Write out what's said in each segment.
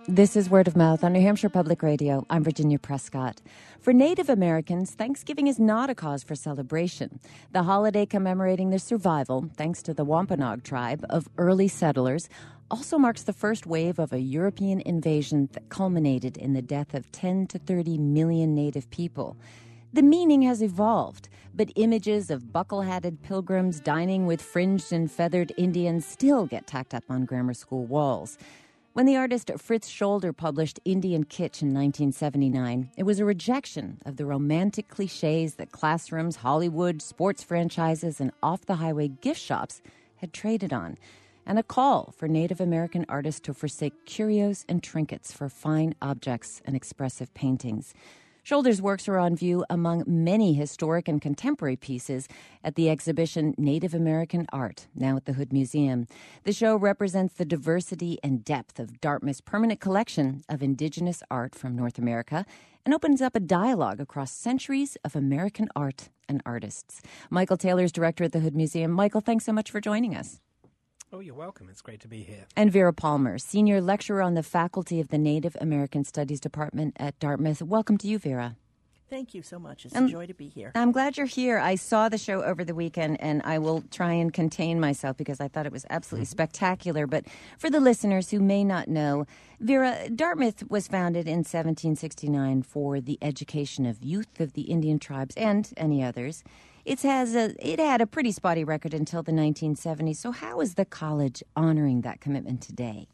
This is Word of Mouth on New Hampshire Public Radio. I'm Virginia Prescott. For Native Americans, Thanksgiving is not a cause for celebration. The holiday commemorating the survival, thanks to the Wampanoag tribe, of early settlers also marks the first wave of a European invasion that culminated in the death of 10 to 30 million Native people. The meaning has evolved, but images of buckle-hatted pilgrims dining with fringed and feathered Indians still get tacked up on grammar school walls. When the artist Fritz Scholder published Indian Kitsch in 1979, it was a rejection of the romantic cliches that classrooms, Hollywood, sports franchises, and off-the-highway gift shops had traded on, and a call for Native American artists to forsake curios and trinkets for fine objects and expressive paintings. Scholder's works are on view among many historic and contemporary pieces at the exhibition Native American Art, now at the Hood Museum. The show represents the diversity and depth of Dartmouth's permanent collection of indigenous art from North America and opens up a dialogue across centuries of American art and artists. Michael Taylor is director at the Hood Museum. Michael, thanks so much for joining us. Oh, you're welcome. It's great to be here. And Vera Palmer, senior lecturer on the faculty of the Native American Studies Department at Dartmouth. Welcome to you, Vera. Thank you so much. It's a joy to be here. I'm glad you're here. I saw the show over the weekend, and I will try and contain myself because I thought it was absolutely spectacular. But for the listeners who may not know, Vera, Dartmouth was founded in 1769 for the education of youth of the Indian tribes and any others. It had a pretty spotty record until the 1970s. So how is the college honoring that commitment today?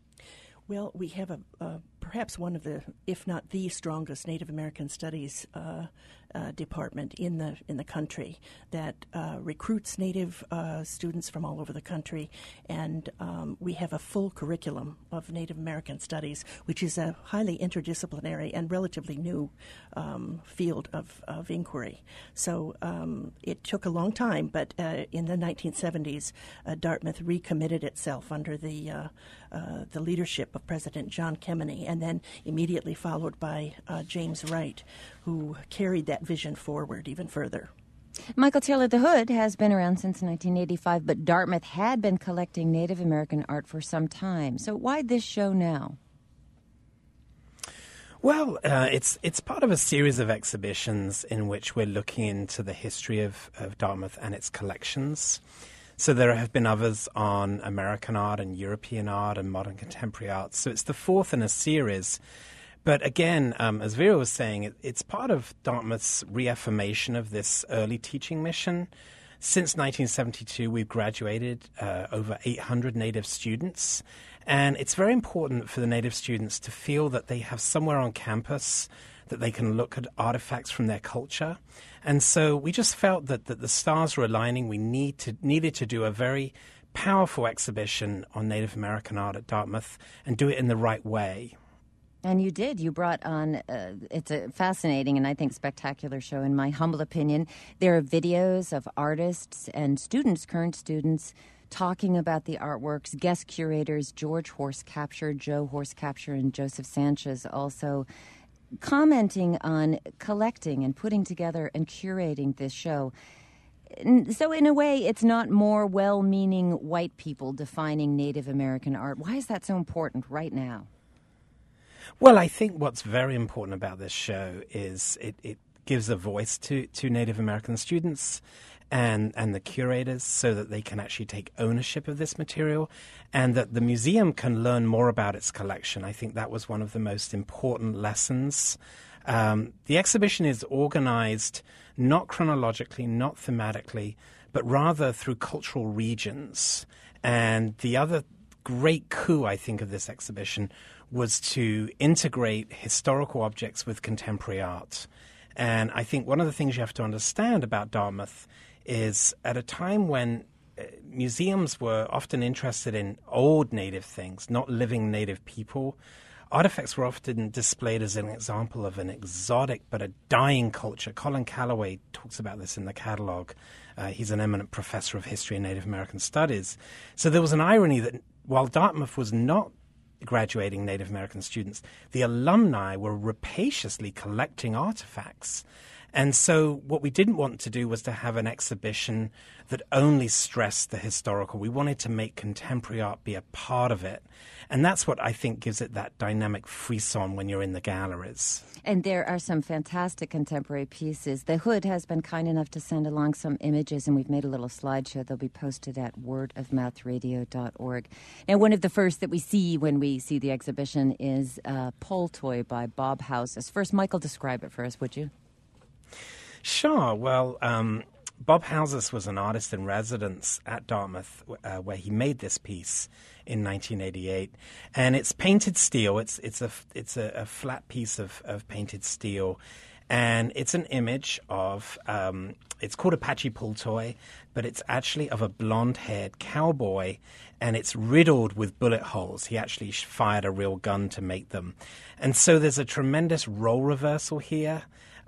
Well, we have perhaps one of the, if not the strongest Native American Studies department in the country that recruits Native students from all over the country, and we have a full curriculum of Native American Studies, which is a highly interdisciplinary and relatively new field of inquiry. So it took a long time, but in the 1970s, Dartmouth recommitted itself under the leadership of President John Kemeny, and then immediately followed by James Wright, who carried that vision forward even further. Michael Taylor, the Hood has been around since 1985, but Dartmouth had been collecting Native American art for some time. So why this show now? Well, it's part of a series of exhibitions in which we're looking into the history of Dartmouth and its collections. So there have been others on American art and European art and modern contemporary art. So it's the fourth in a series. But again, as Vera was saying, it's part of Dartmouth's reaffirmation of this early teaching mission. Since 1972, we've graduated over 800 Native students. And it's very important for the Native students to feel that they have somewhere on campus that they can look at artifacts from their culture. And so we just felt that the stars were aligning. We needed to do a very powerful exhibition on Native American art at Dartmouth and do it in the right way. And you did. You brought on, it's a fascinating and I think spectacular show in my humble opinion. There are videos of artists and students, current students, talking about the artworks. Guest curators George Horscapture, Joe Horscapture, and Joseph Sanchez also commenting on collecting and putting together and curating this show. So in a way, it's not more well-meaning white people defining Native American art. Why is that so important right now? Well, I think what's very important about this show is it gives a voice to Native American students and the curators so that they can actually take ownership of this material and that the museum can learn more about its collection. I think that was one of the most important lessons. The exhibition is organized not chronologically, not thematically, but rather through cultural regions. And the other great coup, I think, of this exhibition was to integrate historical objects with contemporary art. And I think one of the things you have to understand about Dartmouth is at a time when museums were often interested in old native things, not living native people, artifacts were often displayed as an example of an exotic but a dying culture. Colin Calloway talks about this in the catalog. He's an eminent professor of history and Native American studies. So there was an irony that while Dartmouth was not graduating Native American students, the alumni were rapaciously collecting artifacts. And so what we didn't want to do was to have an exhibition that only stressed the historical. We wanted to make contemporary art be a part of it. And that's what I think gives it that dynamic frisson when you're in the galleries. And there are some fantastic contemporary pieces. The Hood has been kind enough to send along some images, and we've made a little slideshow. They'll be posted at wordofmouthradio.org. Now, one of the first that we see when we see the exhibition is Pole Toy by Bob Houses. First, Michael, describe it for us, would you? Sure. Well, Bob Houses was an artist in residence at Dartmouth where he made this piece in 1988. And it's painted steel. It's a flat piece of painted steel. And it's an image of, it's called Apache Pull Toy, but it's actually of a blonde-haired cowboy, and it's riddled with bullet holes. He actually fired a real gun to make them. And so there's a tremendous role reversal here.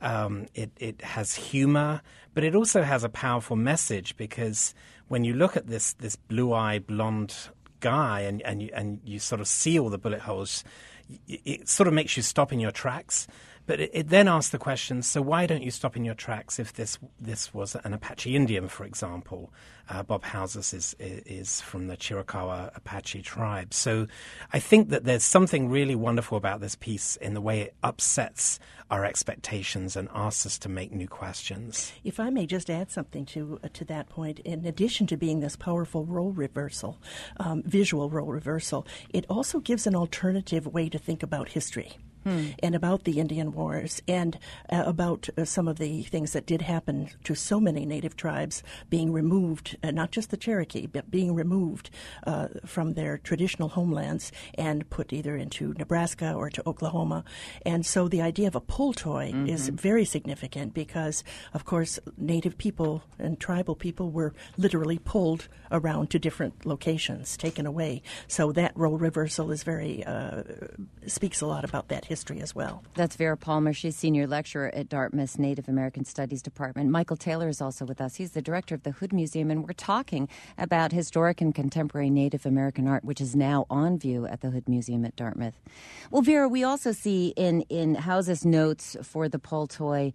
It has humor, but it also has a powerful message, because when you look at this blue-eyed blonde guy and you sort of see all the bullet holes, it sort of makes you stop in your tracks. But it then asks the question, so why don't you stop in your tracks if this was an Apache Indian, for example? Bob Houses is from the Chiricahua Apache tribe. So I think that there's something really wonderful about this piece in the way it upsets our expectations and asks us to make new questions. If I may just add something to that point, in addition to being this powerful role reversal, visual role reversal, it also gives an alternative way to think about history. And about the Indian Wars, and about some of the things that did happen to so many Native tribes being removed, not just the Cherokee, but being removed from their traditional homelands and put either into Nebraska or to Oklahoma. And so the idea of a pull toy is very significant, because, of course, Native people and tribal people were literally pulled around to different locations, taken away. So that role reversal is very speaks a lot about that history as well. That's Vera Palmer. She's senior lecturer at Dartmouth's Native American Studies Department. Michael Taylor is also with us. He's the director of the Hood Museum, and we're talking about historic and contemporary Native American art, which is now on view at the Hood Museum at Dartmouth. Well, Vera, we also see in House's notes for the Pole Toy,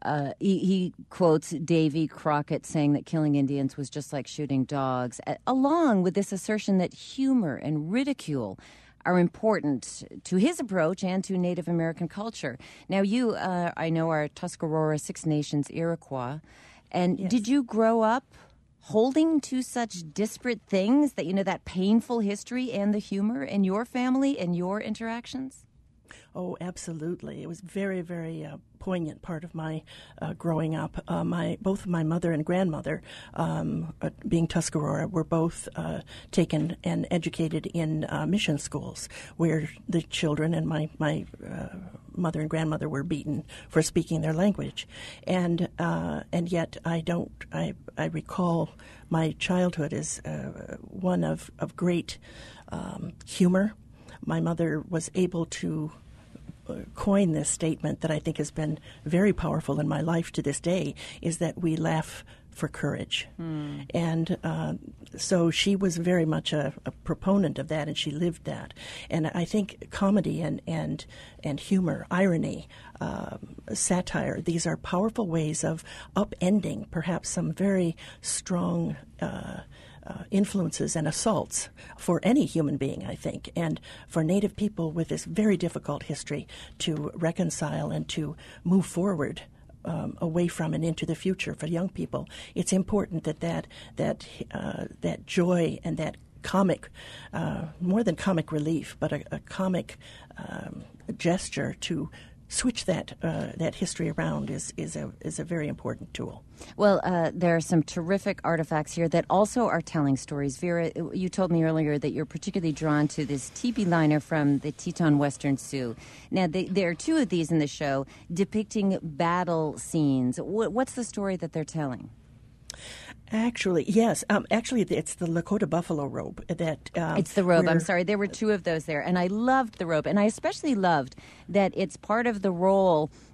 he quotes Davy Crockett saying that killing Indians was just like shooting dogs, along with this assertion that humor and ridicule are important to his approach and to Native American culture. Now, you, I know, are Tuscarora Six Nations Iroquois, and Yes. Did you grow up holding to such disparate things, that, that painful history and the humor in your family and your interactions? Oh, absolutely. It was very, very poignant part of my growing up. Both my mother and grandmother, being Tuscarora, were both taken and educated in mission schools, where the children and my mother and grandmother were beaten for speaking their language, and yet I recall my childhood as one of great humor. My mother was able to coin this statement that I think has been very powerful in my life to this day, is that we laugh for courage. And so she was very much a proponent of that, and she lived that. And I think comedy and humor, irony, satire, these are powerful ways of upending perhaps some very strong influences and assaults for any human being, I think, and for Native people with this very difficult history to reconcile and to move forward away from and into the future. For young people, it's important that joy and that comic, more than comic relief, but a comic gesture to switch that history around is a very important tool. Well, there are some terrific artifacts here that also are telling stories. Vera, you told me earlier that you're particularly drawn to this teepee liner from the Teton Western Sioux. Now, there are two of these in the show depicting battle scenes. What's the story that they're telling? Actually, yes. Actually, it's the Lakota buffalo robe that. It's the robe. I'm sorry. There were two of those there, and I loved the robe, and I especially loved that it's part of the role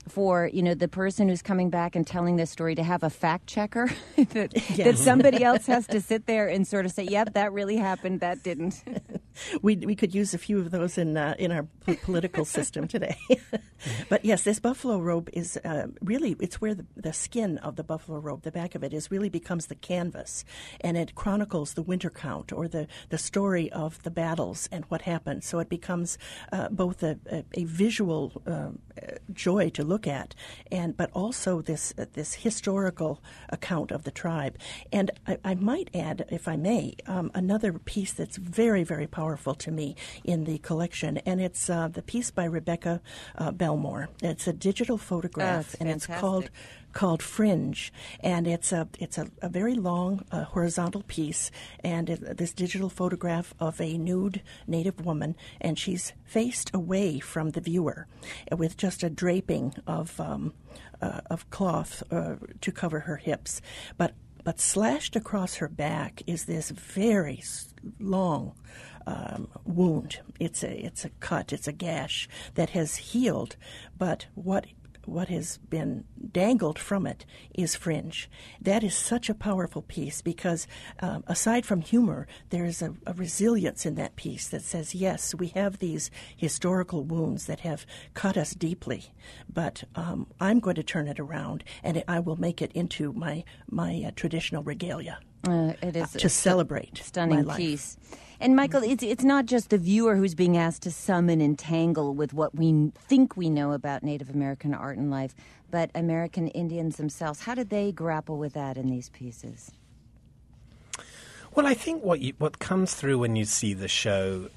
for, the person who's coming back and telling this story to have a fact checker that somebody else has to sit there and sort of say, yep, that really happened, that didn't. We could use a few of those in our political system today. But yes, this buffalo robe is really, it's where the skin of the buffalo robe, the back of it, really becomes the canvas. And it chronicles the winter count or the story of the battles and what happened. So it becomes both a visual joy to look at, but also this historical account of the tribe. And I might add, if I may, another piece that's very, very powerful to me in the collection, and it's the piece by Rebecca Belmore. It's a digital photograph, and it's called Fringe, and it's a very long horizontal piece, and this digital photograph of a nude Native woman, and she's faced away from the viewer with just a draping of cloth to cover her hips, but slashed across her back is this very long wound. It's a cut. It's a gash that has healed, but what has been dangled from it is fringe. That is such a powerful piece because aside from humor, there is a resilience in that piece that says, yes, we have these historical wounds that have cut us deeply, but I'm going to turn it around and I will make it into my traditional regalia. It is to celebrate stunning my piece. And Michael, it's not just the viewer who's being asked to sum and entangle with what we think we know about Native American art and life, but American Indians themselves. How did they grapple with that in these pieces? Well, I think what comes through when you see the show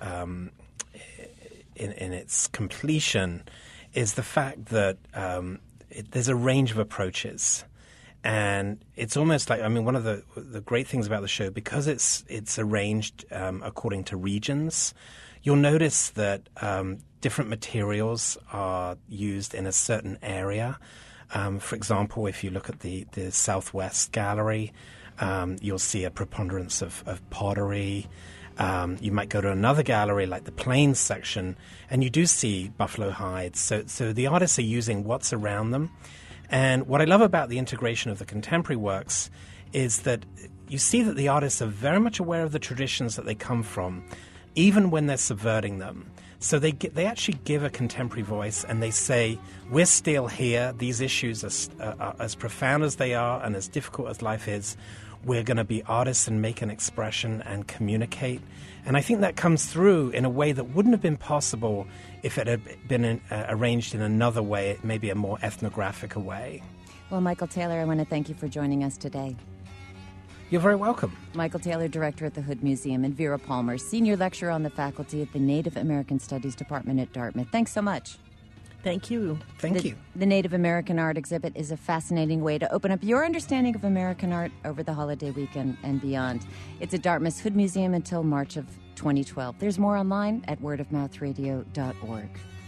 in its completion is the fact that there's a range of approaches. And it's almost like, one of the great things about the show, because it's arranged according to regions, you'll notice that different materials are used in a certain area. For example, if you look at the Southwest Gallery, you'll see a preponderance of pottery. You might go to another gallery like the Plains section, and you do see buffalo hides. So the artists are using what's around them. And what I love about the integration of the contemporary works is that you see that the artists are very much aware of the traditions that they come from, even when they're subverting them. So they actually give a contemporary voice, and they say, we're still here. These issues are as profound as they are and as difficult as life is. We're going to be artists and make an expression and communicate. And I think that comes through in a way that wouldn't have been possible if it had been arranged in another way, maybe a more ethnographic way. Well, Michael Taylor, I want to thank you for joining us today. You're very welcome. Michael Taylor, Director at the Hood Museum, and Vera Palmer, Senior Lecturer on the faculty at the Native American Studies Department at Dartmouth. Thanks so much. Thank you. Thank you. The Native American Art exhibit is a fascinating way to open up your understanding of American art over the holiday weekend and beyond. It's at Dartmouth's Hood Museum until March of 2012. There's more online at wordofmouthradio.org.